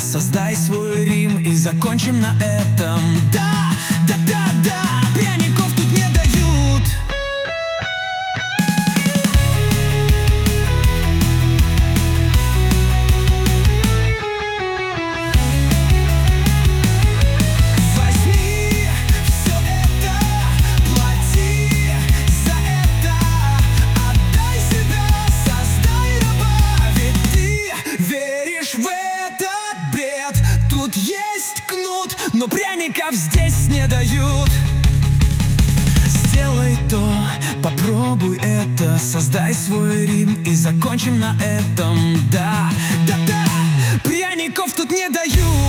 Создай свой рим и закончим на этом. Да, да, да, да, пряников тут не дают. Возьми все это, плати за это, отдай себя, создай раба. Ведь ты веришь в этот бред. Тут есть кнут, но пряников здесь не дают. Сделай то, попробуй это, создай свой рим и закончим на этом. Да, да, да, пряников тут не дают.